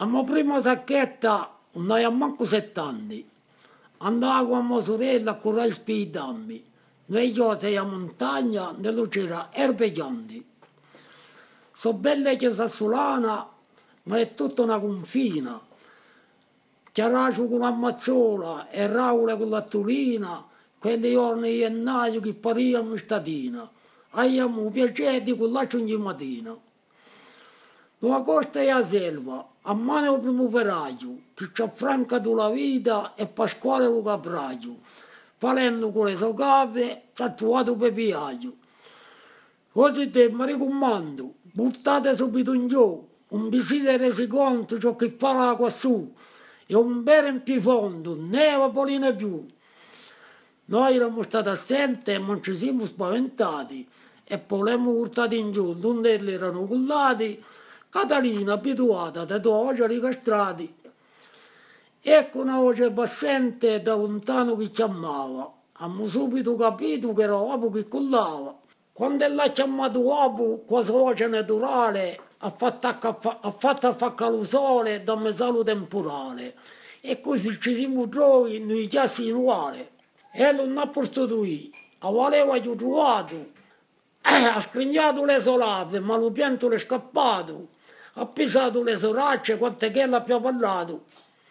mia prima sacchetta non avevo manco 7 anni. Andavo con mia sorella a curare i spidammi. Noi io sei a montagna, nello c'era erbe gianti. So belle che sassolana, ma è tutta una confina. Chiaracio con la mazziola e raule con la turina, quelli giorni di gennaio che parivano in statina. Abbiamo piacere di quell'accio ogni mattina. Nella costa e a selva, a mano il primo operaio, che ci affranca la vita e Pasquale lo capraio, falendo con le sue cave, tatuato per piaggio. Così te mi raccomando, buttate subito in giù, un visite resi conto ciò che fa l'acqua su, e un bere in più fondo, neva polina più. Noi eravamo stati assenti e non ci siamo spaventati, e poi l'abbiamo portato in giù, donde erano cullati, Catalina abituata da 2 voci ricastrati. Ecco una voce bassente da lontano che chiamava. Abbiamo subito capito che era uomo che cullava. Quando l'ha chiamato uomo, con la voce naturale, ha fatto affaccare il sole da mezz'alo temporale. E così ci siamo trovati nei chiassi inuali. E non ha prostituito, aveva aiutato. Ha scrignato le solape, ma lo pianto è scappato. Ha pisato le soracce quante che l'ha più parlato.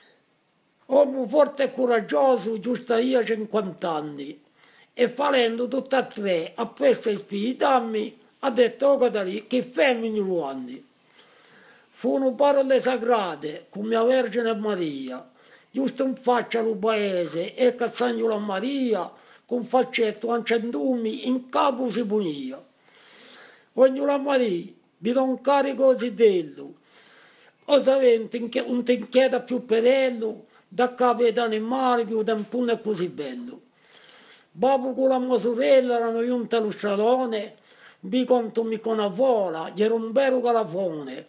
Uomo forte e coraggioso, giusto io 50 anni. E falendo tutte e 3 a queste spiritammi, ha detto oh, che femmini ruandi. Furono parole sagrate, come la Vergine Maria. Giusto in faccia al paese e Cazzagnola Maria, con faccetto ancendumi in capo si punia. Ognuno Maria, vi do un carico di dello, o sapete un tinchetta più perello, da capo di animali più tempo è così bello. Babbo con la mia sorella erano giunti allo stradone, vi conto mi con la vola, gli era un vero calafone.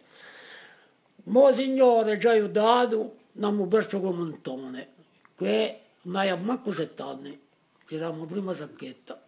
Mo signore ci ha aiutato, non abbiamo perso come un tone, che non aveva manco 7 anni, eravamo prima sacchetta.